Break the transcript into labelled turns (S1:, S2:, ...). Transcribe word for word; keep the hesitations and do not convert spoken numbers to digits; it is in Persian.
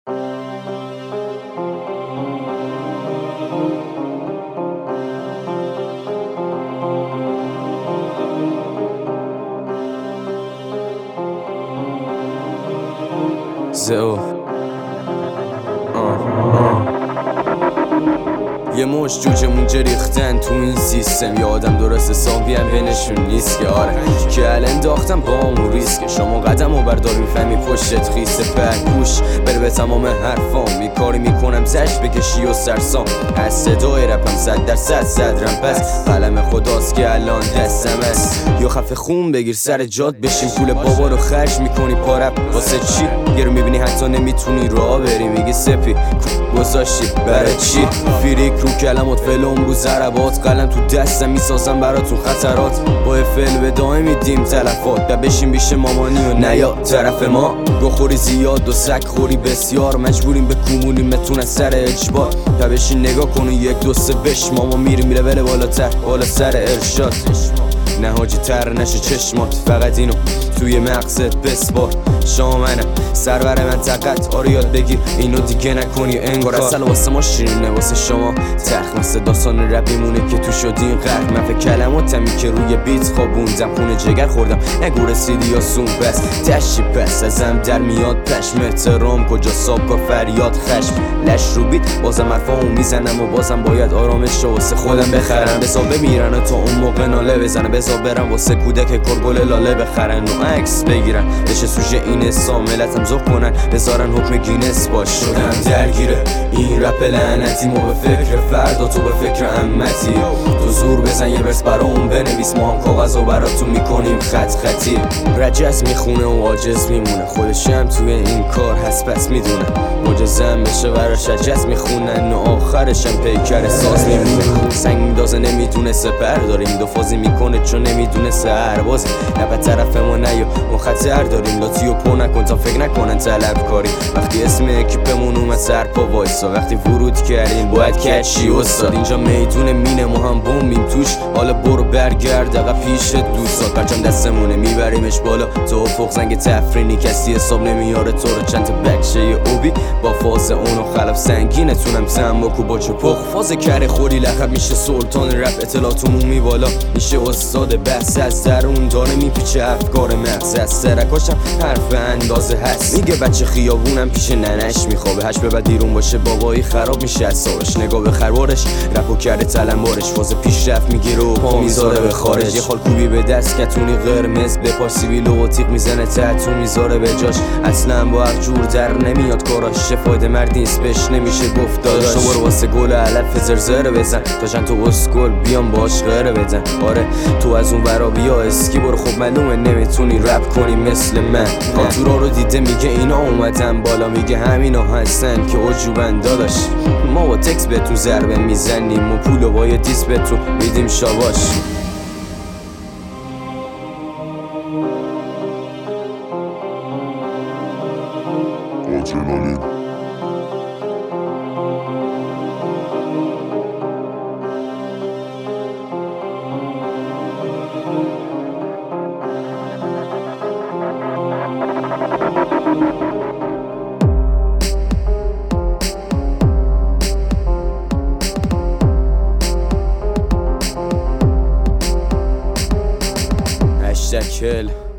S1: زئو یه مش جوجه مونجه ریختن تو این سیستم. یه آدم درست حسابی هم بینشون نیست که آره که الان انداختم با همون ریسک. شما قدم و بردار میفهمی پشتت خیسه پرگوش بره به تمام حرفام. یه کاری میکنم زشت بکشی و سرسام. از صدای رپم صد درصد صدرم پس قلم خداست که الان دستم است. یا خفه خون بگیر سر جاد بشین پول بابا رو خرج میکنی پارب واسه چی؟ یه رو میبینی حتی نمیتونی راه بری میگی سپی گذاشتی برای چی؟ فیریک رو کلمات فلم رو ضربات قلم تو دستم میسازم براتون خطرات. با فعل به دائم میدیم تلفات و بشین بیش مامانی و نیا طرف ما. گوخوری زیاد و سگ خوری بسیار مجبوریم به کومونیم متون از سر اجبار. تا بشین نگاه کنی یک دو سه بش ماما میری میره بله بالاتر بالا سر ارشاد. نه حاجی تر نشه چشمات فقط اینو توی مغزت بسپار. شما منم سرور منطقت آره یاد بگیر اینو دیگه نکنی انگار اصلا واسه ما شیرینه واسه شما تخت. مثل داستان رپ میمونه که تو شدین غرق. من فکر کلماتمی که روی بیت خوابوندم خونه جگر خوردم نگو رسیدی یا سون بس تشی پس ازم در میاد پشم احترام کجا ساب کار فریاد خشم لش رو بیت بازم حرفامو میزنم و بازم باید آرامش رو واسه خودم بخرم. بزا بمیرن و تا اون موقع ناله بزنم بزا برم واسه کودک کرگل لاله بخرن و عکس بگیرن بشه سوژه این ساملتم زخ کنن بذارن حکم گینس باش. شدم درگیره این رپ لعنتی ما به فکر فردا تو به فکر امتی. تو زور بزن یه برس برام بنویس ما هم کاغذ و براتون میکنیم خط خطی. رجز میخونه و عاجز میمونه خودشم توی این کار هست پس میدونه مجزم بشه براش رجز میخونن و آخرشم پیکر ساز میمونه. سنگ میدازه نمیدونه سپر داریم دو فازی میکنه چون نمیدونه سرباز نه به طرف ما نیا اون خطر داریم لاتیو پو نکن تا فکر نکنن طلب کاری. وقتی اسم اکیپمون اومد سر پا وایسا وقتی ورود کردین باید کچی استاد. اینجا میدون مینه ما هم بومیم توش حالا برو برگرد اقا پیش دوستات پرچم دستمونه میبریمش بالا تو افق زنگ تفرینی کسی حساب نمیاره تو رو چند تا بکشه یه اوبی با فاز اونو خلاف سنگینتونم سم بکو با چپخ فاز کره خوری لقب میشه سلطان رپ اطلاعات عمومی بالا میشه استاد بحث از درون داره میپیچه افکار مغز از سرکاشم حرف اندازه هست. میگه بچه خیابونم پیش ننش میخوابه هش به بعد دیرون باشه بابایی خراب میشه از سارش نگاه به خروارش رپو کرده تلمبارش فاز پیش رفت میگیره و پا میذاره به خارج. یه خال کوبی به دست کتونی قرمز به پا سیبیل و تیغ میزنه تحتون میذاره به جاش اصلا با هر جور در نمیاد کاراش فایده مرد نیست بهش نمیشه گفت داداش. شما رو واسه گل علف زرزره بزن تا چند تا اسکل بیام باش غره بدن. آره تو از اون برا بیا اسکی برو خب معلومه نمیتونی رپ کنی مثل من. کاتورا رو دیده میگه اینا اومدن بالا میگه همینا هستن که عجوبن داداش. ما با تکس بهتون ضربه میزنیم و پول و با یه دیس بهتون میدیم شاباش.
S2: آدرنالین
S1: هشتگ کل